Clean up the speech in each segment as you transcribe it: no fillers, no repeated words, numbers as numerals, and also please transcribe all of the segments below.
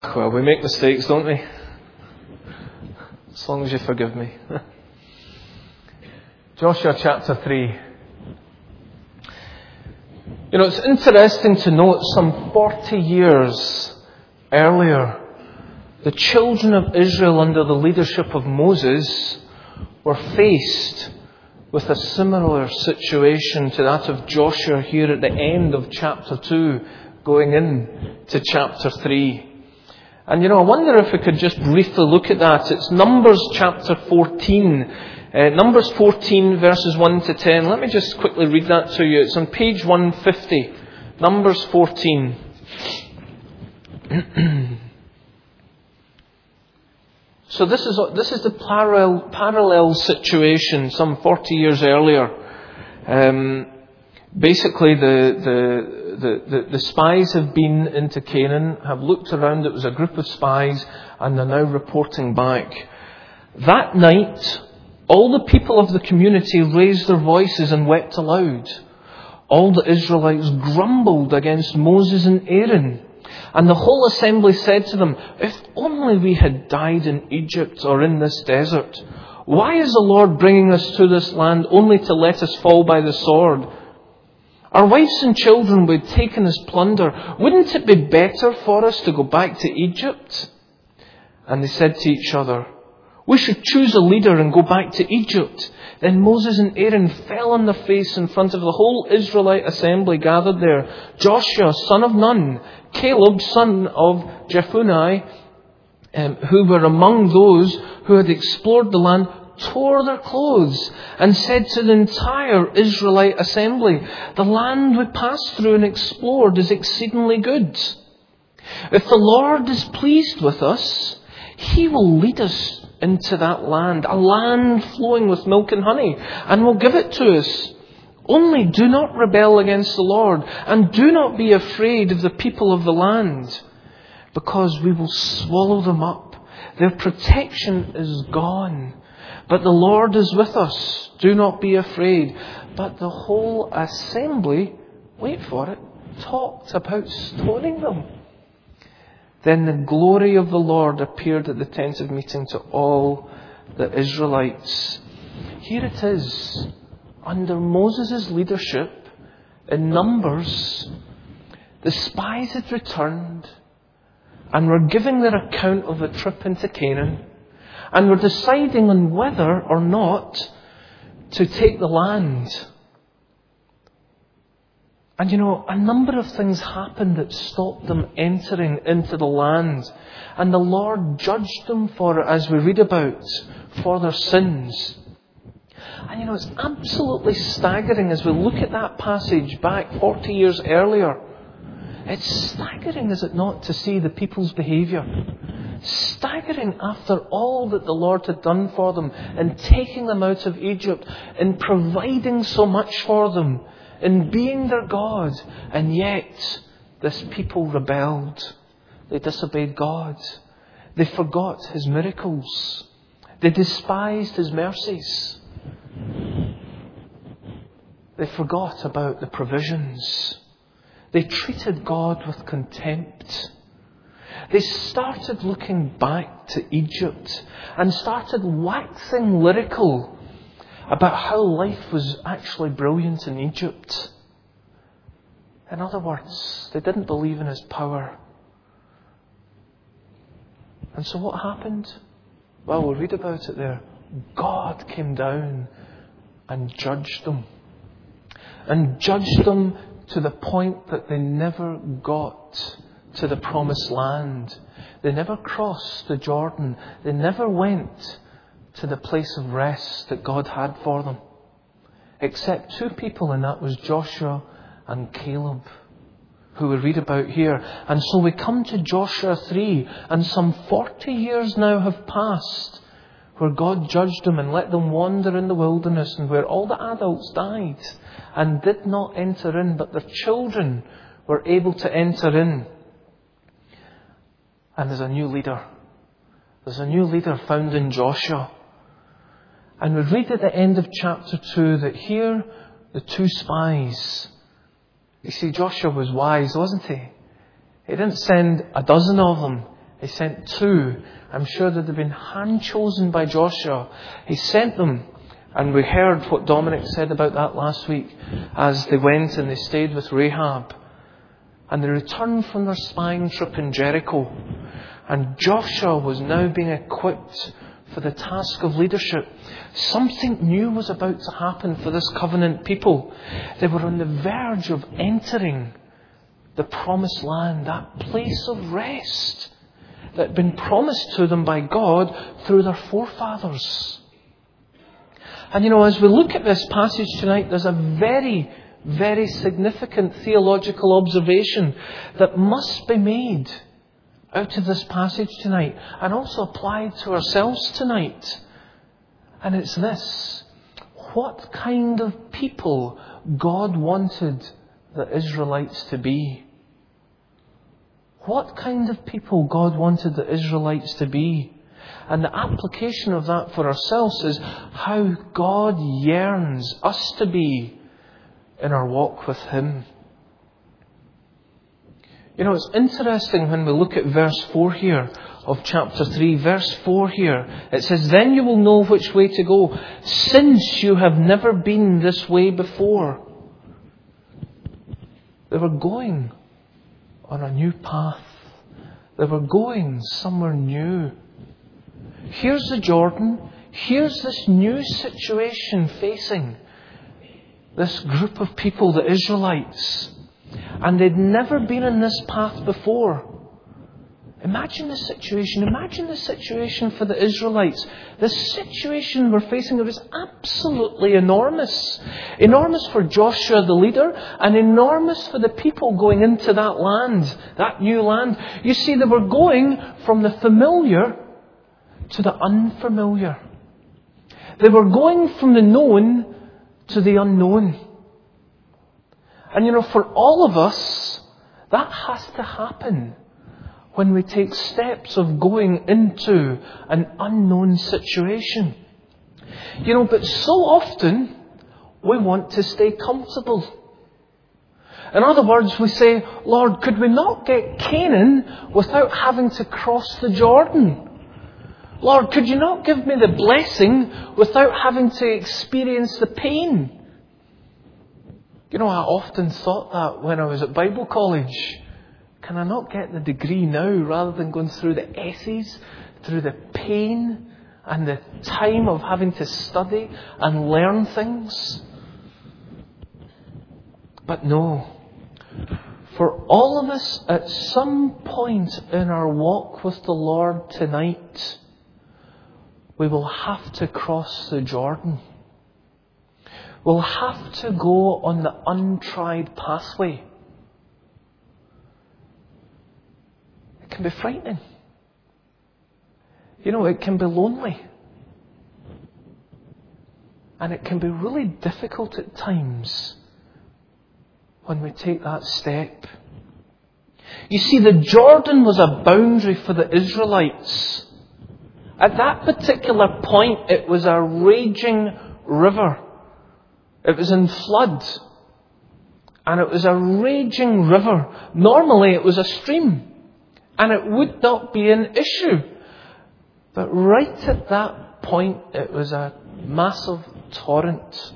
Well, we make mistakes, don't we? As long as you forgive me. Joshua chapter 3. You know, it's interesting to note some 40 years earlier, the children of Israel under the leadership of Moses were faced with a similar situation to that of Joshua here at the end of chapter 2, going in to chapter 3. And I wonder if we could just briefly look at that. It's Numbers chapter 14. Numbers 14 verses 1 to 10. Let me just quickly read that to you. It's on page 150. Numbers 14. So this is the parallel situation some 40 years earlier. Basically, the spies have been into Canaan, have looked around. It was a group of spies, and they're now reporting back. That night, all the people of the community raised their voices and wept aloud. All the Israelites grumbled against Moses and Aaron. And the whole assembly said to them, "If only we had died in Egypt or in this desert. Why is the Lord bringing us to this land only to let us fall by the sword? Our wives and children were taken as plunder. Wouldn't it be better for us to go back to Egypt?" And they said to each other, "We should choose a leader and go back to Egypt." Then Moses and Aaron fell on their face in front of the whole Israelite assembly gathered there. Joshua, son of Nun, Caleb, son of Jephunneh, who were among those who had explored the land, tore their clothes and said to the entire Israelite assembly, "The land we passed through and explored is exceedingly good. If the Lord is pleased with us, He will lead us into that land, a land flowing with milk and honey, and will give it to us. Only do not rebel against the Lord, and do not be afraid of the people of the land, because we will swallow them up. Their protection is gone. But the Lord is with us. Do not be afraid." But the whole assembly, wait for it, talked about stoning them. Then the glory of the Lord appeared at the tent of meeting to all the Israelites. Here it is, under Moses' leadership, in Numbers, the spies had returned and were giving their account of the trip into Canaan, and were deciding on whether or not to take the land. And a number of things happened that stopped them entering into the land. And the Lord judged them for it, as we read about, for their sins. And it's absolutely staggering as we look at that passage back 40 years earlier. It's staggering, is it not, to see the people's behaviour. Staggering after all that the Lord had done for them in taking them out of Egypt, in providing so much for them, in being their God. And yet, this people rebelled. They disobeyed God. They forgot His miracles. They despised His mercies. They forgot about the provisions. They treated God with contempt. They started looking back to Egypt and started waxing lyrical about how life was actually brilliant in Egypt. In other words, they didn't believe in His power. And so what happened? Well, we'll read about it there. God came down and judged them. And judged them to the point that they never got to the promised land. They never crossed the Jordan. They never went to the place of rest that God had for them. Except two people, and that was Joshua and Caleb, who we read about here. And so we come to Joshua 3, and some 40 years now have passed, where God judged them and let them wander in the wilderness, and where all the adults died and did not enter in, but their children were able to enter in. And there's a new leader. There's a new leader found in Joshua. And we read at the end of chapter 2 that here the two spies. You see, Joshua was wise, wasn't he? He didn't send a dozen of them. He sent 2. I'm sure they'd have been hand-chosen by Joshua. He sent them. And we heard what Dominic said about that last week as they went and they stayed with Rahab. And they returned from their spying trip in Jericho. And Joshua was now being equipped for the task of leadership. Something new was about to happen for this covenant people. They were on the verge of entering the promised land, that place of rest that had been promised to them by God through their forefathers. And as we look at this passage tonight, there's a very, very significant theological observation that must be made out of this passage tonight and also applied to ourselves tonight. And it's this: what kind of people God wanted the Israelites to be. What kind of people God wanted the Israelites to be. And the application of that for ourselves is how God yearns us to be in our walk with Him. It's interesting when we look at verse 4 here of chapter 3. Verse 4 here, it says, "Then you will know which way to go, since you have never been this way before." They were going on a new path. They were going somewhere new. Here's the Jordan. Here's this new situation facing this group of people, the Israelites. And they'd never been in this path before. Imagine the situation. Imagine the situation for the Israelites. The situation we're facing is absolutely enormous. Enormous for Joshua the leader, and enormous for the people going into that land, that new land. You see, they were going from the familiar to the unfamiliar. They were going from the known to the unknown. And for all of us, that has to happen when we take steps of going into an unknown situation. But so often, we want to stay comfortable. In other words, we say, "Lord, could we not get Canaan without having to cross the Jordan? Lord, could you not give me the blessing without having to experience the pain?" I often thought that when I was at Bible college. Can I not get the degree now rather than going through the essays, through the pain and the time of having to study and learn things? But no. For all of us, at some point in our walk with the Lord tonight, we will have to cross the Jordan. We'll have to go on the untried pathway. It can be frightening. It can be lonely. And it can be really difficult at times when we take that step. You see, the Jordan was a boundary for the Israelites. At that particular point, it was a raging river. It was in flood. And it was a raging river. Normally it was a stream. And it would not be an issue. But right at that point, it was a massive torrent.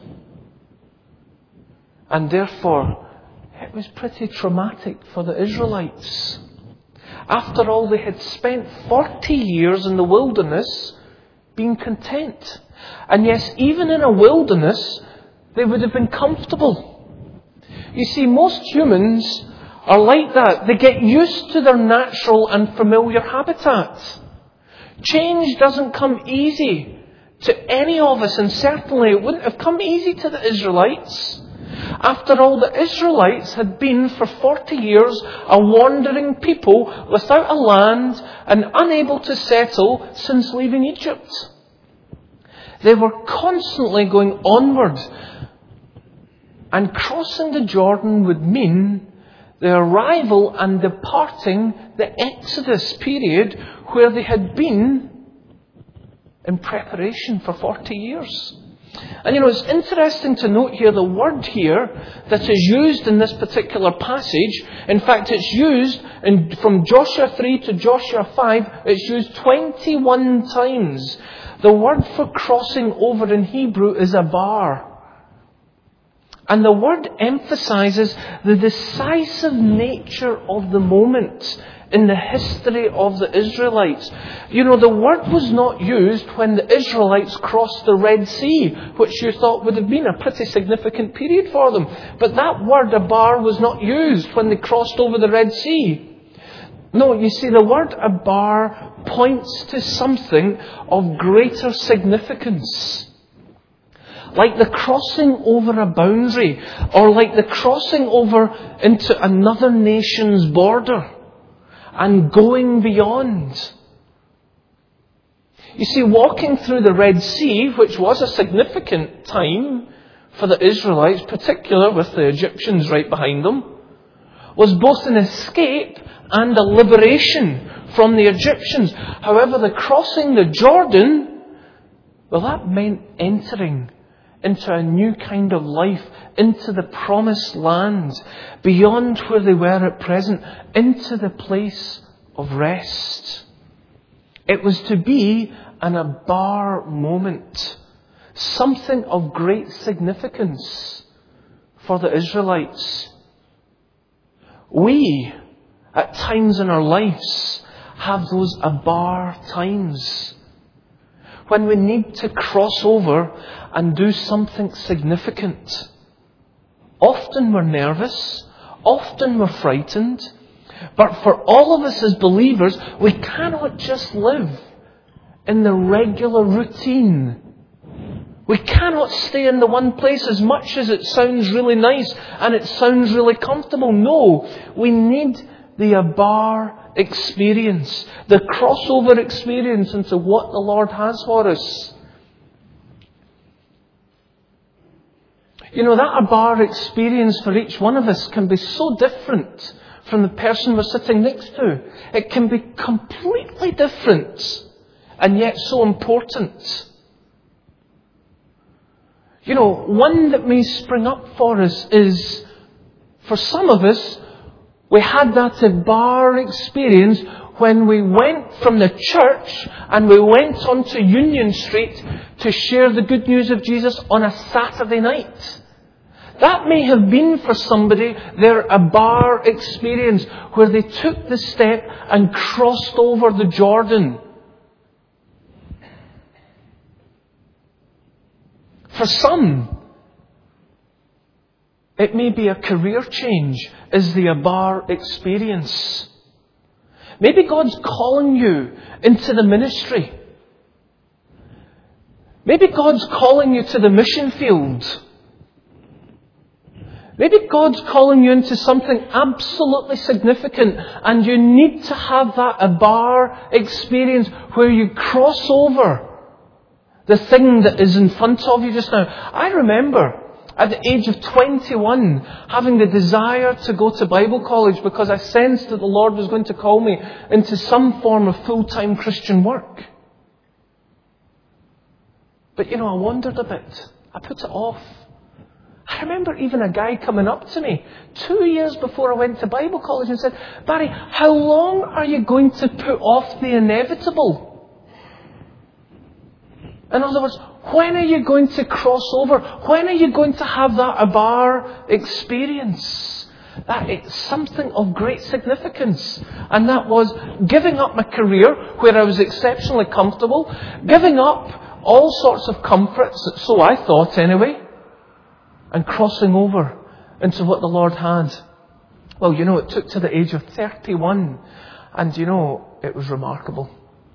And therefore, it was pretty traumatic for the Israelites. After all, they had spent 40 years in the wilderness being content. And yes, even in a wilderness, they would have been comfortable. You see, most humans are like that. They get used to their natural and familiar habitat. Change doesn't come easy to any of us, and certainly it wouldn't have come easy to the Israelites. After all, the Israelites had been for 40 years a wandering people without a land and unable to settle since leaving Egypt. They were constantly going onward. And crossing the Jordan would mean the arrival and departing the Exodus period where they had been in preparation for 40 years. And it's interesting to note here, the word here that is used in this particular passage, in fact it's used from Joshua 3 to Joshua 5, it's used 21 times. The word for crossing over in Hebrew is abar. And the word emphasizes the decisive nature of the moment in the history of the Israelites. The word was not used when the Israelites crossed the Red Sea, which you thought would have been a pretty significant period for them. But that word abar was not used when they crossed over the Red Sea. No, you see, the word abar points to something of greater significance. Like the crossing over a boundary, or like the crossing over into another nation's border and going beyond. You see, walking through the Red Sea, which was a significant time for the Israelites, particularly with the Egyptians right behind them, was both an escape and a liberation from the Egyptians. However, the crossing the Jordan, well, that meant entering into a new kind of life, into the promised land, beyond where they were at present, into the place of rest. It was to be an abar moment, something of great significance for the Israelites. We, at times in our lives, have those abar times when we need to cross over and do something significant. Often we're nervous, often we're frightened, but for all of us as believers, we cannot just live in the regular routine. We cannot stay in the one place as much as it sounds really nice and it sounds really comfortable. No, we need the abar experience, the crossover experience into what the Lord has for us. That abar experience for each one of us can be so different from the person we're sitting next to. It can be completely different and yet so important. One that may spring up for us is, for some of us, we had that abar experience when we went from the church and we went onto Union Street to share the good news of Jesus on a Saturday night. That may have been for somebody their abar experience, where they took the step and crossed over the Jordan. For some, it may be a career change, is the abar experience. Maybe God's calling you into the ministry. Maybe God's calling you to the mission field. Maybe God's calling you into something absolutely significant, and you need to have that abar experience where you cross over the thing that is in front of you just now. I remember at the age of 21, having the desire to go to Bible college because I sensed that the Lord was going to call me into some form of full-time Christian work. But I wondered a bit. I put it off. I remember even a guy coming up to me 2 years before I went to Bible college and said, "Barry, how long are you going to put off the inevitable? In other words, when are you going to cross over? When are you going to have that abar experience?" That it's something of great significance. And that was giving up my career where I was exceptionally comfortable, giving up all sorts of comforts, so I thought anyway, and crossing over into what the Lord had. Well, it took to the age of 31, and it was remarkable.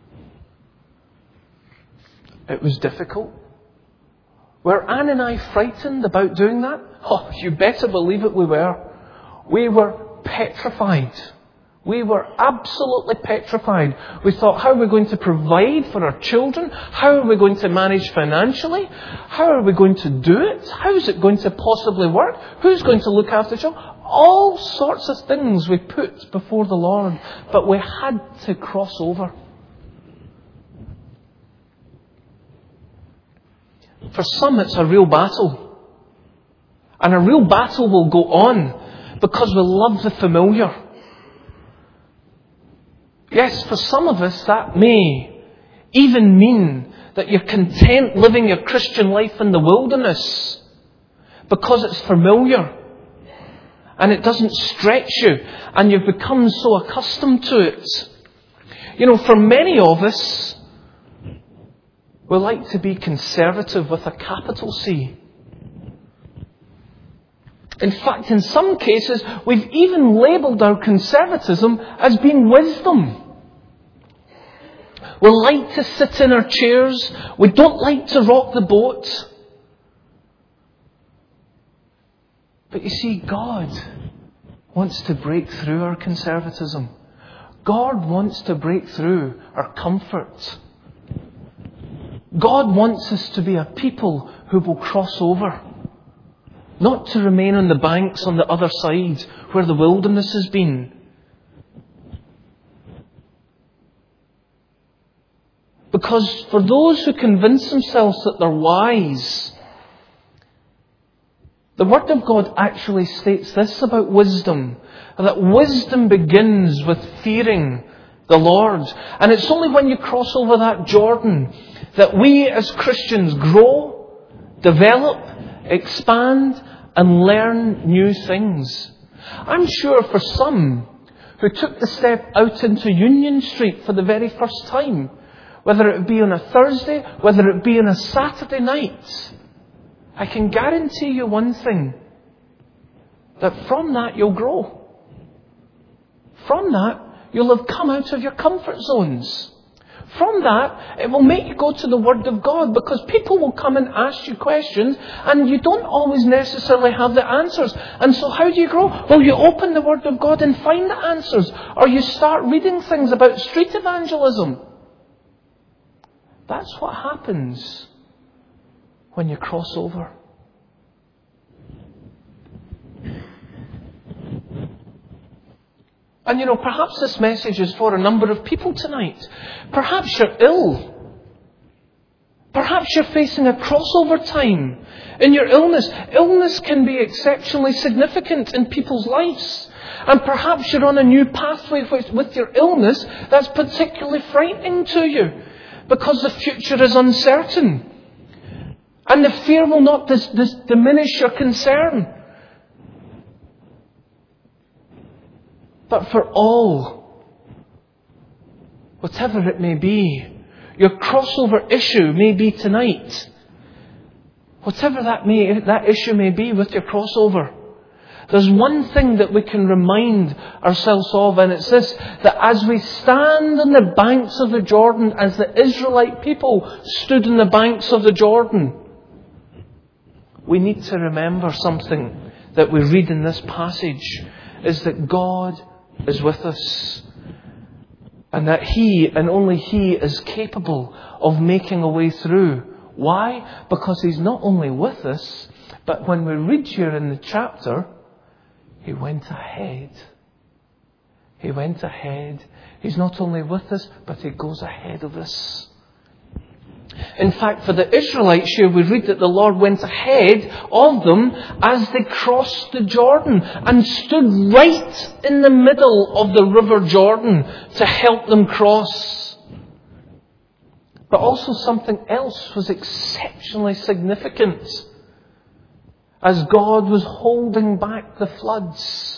It was difficult. Were Anne and I frightened about doing that? Oh, you better believe it, we were. We were petrified. We were absolutely petrified. We thought, how are we going to provide for our children? How are we going to manage financially? How are we going to do it? How is it going to possibly work? Who's going to look after the children? All sorts of things we put before the Lord. But we had to cross over. For some, it's a real battle. And a real battle will go on because we love the familiar. Yes, for some of us, that may even mean that you're content living your Christian life in the wilderness because it's familiar and it doesn't stretch you and you've become so accustomed to it. You know, for many of us, we like to be conservative with a capital C. In fact, in some cases, we've even labelled our conservatism as being wisdom. We like to sit in our chairs. We don't like to rock the boat. But you see, God wants to break through our conservatism. God wants to break through our comfort. God wants us to be a people who will cross over. Not to remain on the banks on the other side where the wilderness has been. Because for those who convince themselves that they're wise, the Word of God actually states this about wisdom, that wisdom begins with fearing the Lord. And it's only when you cross over that Jordan that we as Christians grow, develop, expand, and learn new things. I'm sure for some who took the step out into Union Street for the very first time, whether it be on a Thursday, whether it be on a Saturday night, I can guarantee you one thing, that from that you'll grow. From that, you'll have come out of your comfort zones. From that, it will make you go to the Word of God, because people will come and ask you questions and you don't always necessarily have the answers. And so how do you grow? Well, you open the Word of God and find the answers. Or you start reading things about street evangelism. That's what happens when you cross over. And you know, perhaps this message is for a number of people tonight. Perhaps you're ill. Perhaps you're facing a crossover time in your illness. Illness can be exceptionally significant in people's lives. And perhaps you're on a new pathway with your illness that's particularly frightening to you, because the future is uncertain. And the fear will not diminish your concern. But for all, whatever it may be, your crossover issue may be tonight. Whatever that issue may be with your crossover, there's one thing that we can remind ourselves of, and it's this, that as we stand on the banks of the Jordan, as the Israelite people stood on the banks of the Jordan, we need to remember something that we read in this passage, is that God is with us. And that He, and only He, is capable of making a way through. Why? Because He's not only with us, but when we read here in the chapter, He went ahead. He went ahead. He's not only with us, but He goes ahead of us. In fact, for the Israelites here, we read that the Lord went ahead of them as they crossed the Jordan and stood right in the middle of the river Jordan to help them cross. But also something else was exceptionally significant as God was holding back the floods.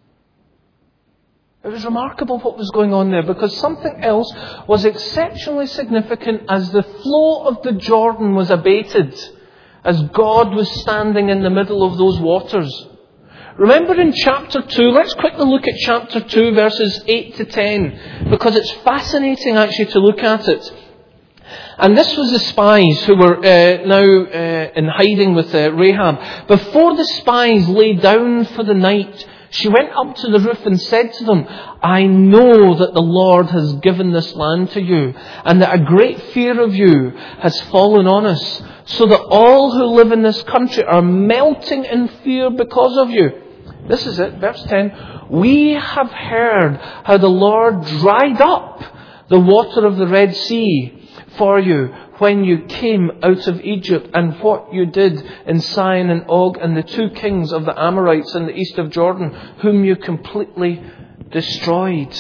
It was remarkable what was going on there, because something else was exceptionally significant as the flow of the Jordan was abated, as God was standing in the middle of those waters. Remember in chapter 2, let's quickly look at chapter 2 verses 8 to 10, because it's fascinating actually to look at it. And this was the spies who were now in hiding with Rahab. Before the spies lay down for the night, she went up to the roof and said to them, I know that the Lord has given this land to you, and that a great fear of you has fallen on us, so that all who live in this country are melting in fear because of you. This is it, verse 10. We have heard how the Lord dried up the water of the Red Sea for you when you came out of Egypt, and what you did in Sihon and Og, and the 2 kings of the Amorites in the east of Jordan, whom you completely destroyed.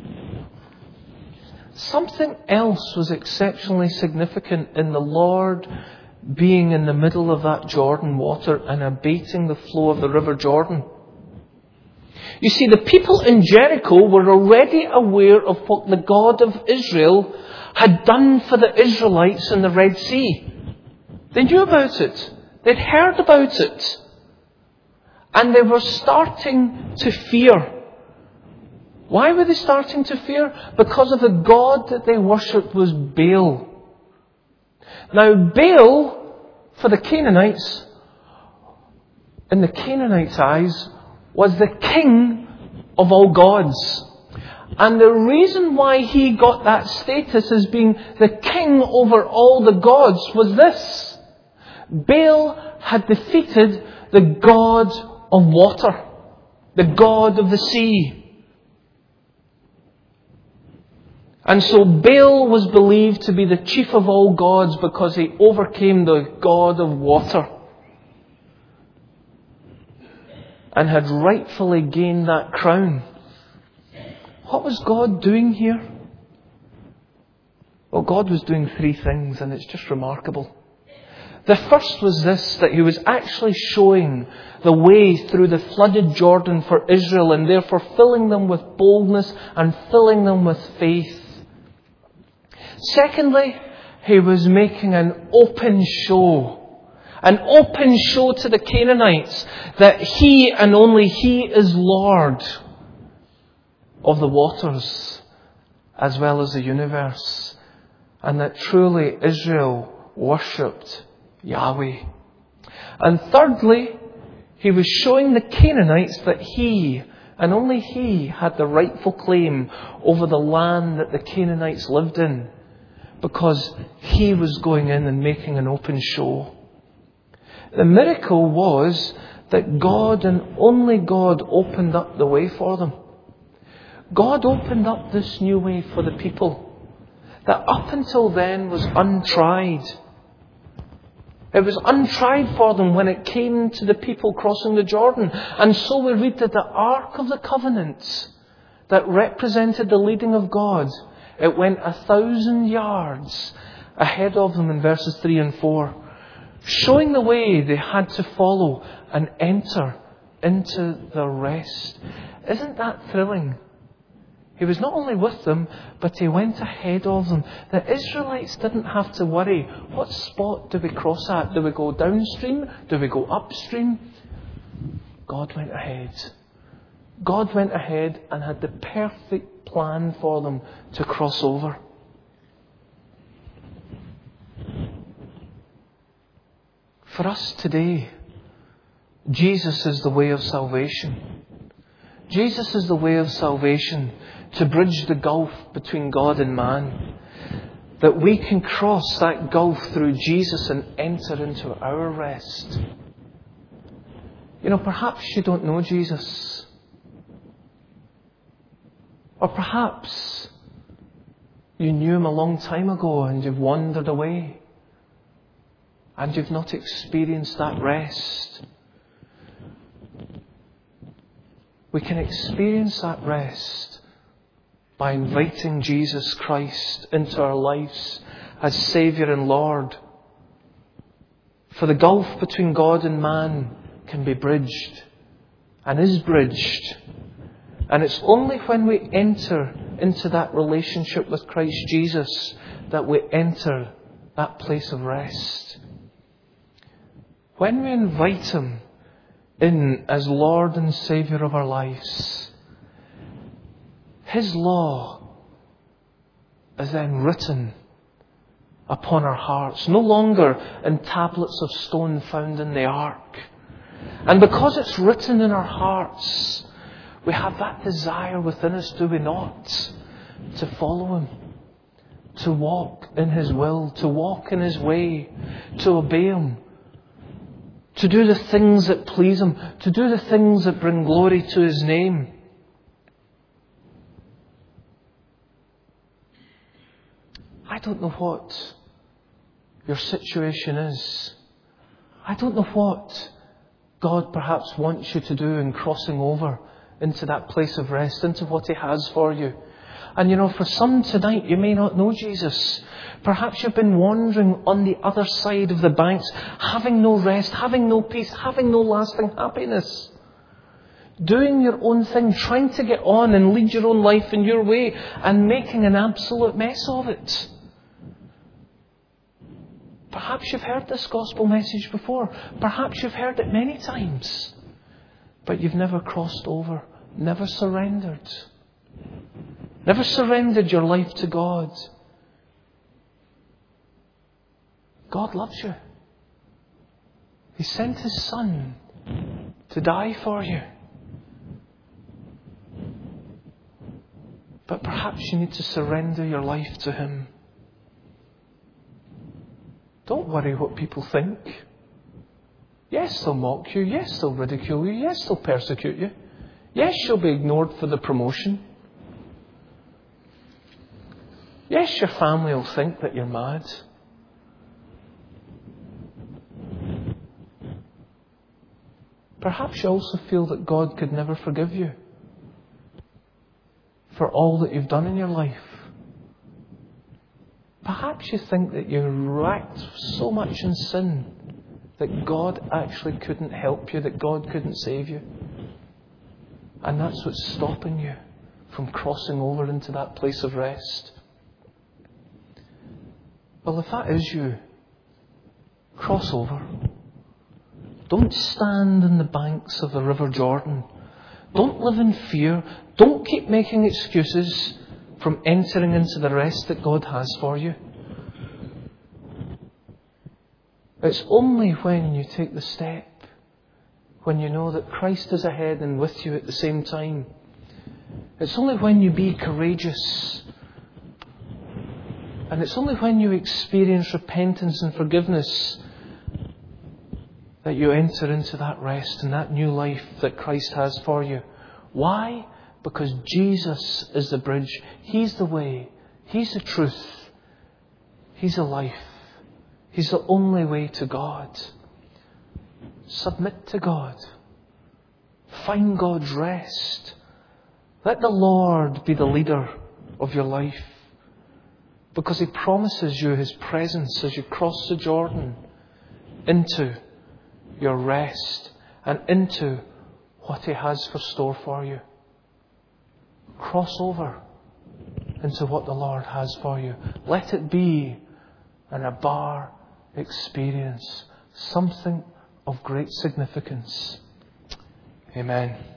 Something else was exceptionally significant in the Lord being in the middle of that Jordan water and abating the flow of the river Jordan. You see, the people in Jericho were already aware of what the God of Israel had done for the Israelites in the Red Sea. They knew about it. They'd heard about it. And they were starting to fear. Why were they starting to fear? Because of the god that they worshipped was Baal. Now, Baal, for the Canaanites, in the Canaanites' eyes, was the king of all gods. And the reason why he got that status as being the king over all the gods was this. Baal had defeated the god of water, the god of the sea. And so Baal was believed to be the chief of all gods because he overcame the god of water and had rightfully gained that crown. What was God doing here? Well, God was doing 3 things, and it's just remarkable. The first was this, that he was actually showing the way through the flooded Jordan for Israel, and therefore filling them with boldness and filling them with faith. Secondly, he was making an open show to the Canaanites that he and only he is Lord of the waters as well as the universe, and that truly Israel worshipped Yahweh. And thirdly, he was showing the Canaanites that he and only he had the rightful claim over the land that the Canaanites lived in, because he was going in and making an open show. The miracle was that God and only God opened up the way for them. God opened up this new way for the people that up until then was untried. It was untried for them when it came to the people crossing the Jordan. And so we read that the Ark of the Covenant that represented the leading of God, it went 1,000 yards ahead of them in verses 3 and 4, showing the way they had to follow and enter into the rest. Isn't that thrilling? He was not only with them, but he went ahead of them. The Israelites didn't have to worry. What spot do we cross at? Do we go downstream? Do we go upstream? God went ahead. God went ahead and had the perfect plan for them to cross over. For us today, Jesus is the way of salvation. Jesus is the way of salvation to bridge the gulf between God and man. That we can cross that gulf through Jesus and enter into our rest. You know, perhaps you don't know Jesus. Or perhaps you knew him a long time ago and you've wandered away. And you've not experienced that rest. We can experience that rest by inviting Jesus Christ into our lives as Saviour and Lord. For the gulf between God and man can be bridged and is bridged. And it's only when we enter into that relationship with Christ Jesus that we enter that place of rest. When we invite him in as Lord and Saviour of our lives, his law is then written upon our hearts, no longer in tablets of stone found in the ark. And because it's written in our hearts, we have that desire within us, do we not, to follow him, to walk in his will, to walk in his way, to obey him, to do the things that please him, to do the things that bring glory to his name. I don't know what your situation is. I don't know what God perhaps wants you to do in crossing over into that place of rest, into what He has for you. And for some tonight, you may not know Jesus. Perhaps you've been wandering on the other side of the banks, having no rest, having no peace, having no lasting happiness. Doing your own thing, trying to get on and lead your own life in your way, and making an absolute mess of it. Perhaps you've heard this gospel message before. Perhaps you've heard it many times. But you've never crossed over, never surrendered. Never surrendered your life to God. God loves you. He sent His Son to die for you. But perhaps you need to surrender your life to Him. Don't worry what people think. Yes, they'll mock you. Yes, they'll ridicule you. Yes, they'll persecute you. Yes, you'll be ignored for the promotion. Yes, your family will think that you're mad. Perhaps you also feel that God could never forgive you for all that you've done in your life. Perhaps you think that you're racked so much in sin that God actually couldn't help you, that God couldn't save you. And that's what's stopping you from crossing over into that place of rest. Well, if that is you, cross over. Don't stand in the banks of the River Jordan. Don't live in fear. Don't keep making excuses from entering into the rest that God has for you. It's only when you take the step, when you know that Christ is ahead and with you at the same time. It's only when you be courageous. And it's only when you experience repentance and forgiveness that you enter into that rest and that new life that Christ has for you. Why? Because Jesus is the bridge. He's the way. He's the truth. He's the life. He's the only way to God. Submit to God. Find God's rest. Let the Lord be the leader of your life. Because He promises you His presence as you cross the Jordan into your rest and into what He has for store for you. Cross over into what the Lord has for you. Let it be an Abar experience, something of great significance. Amen.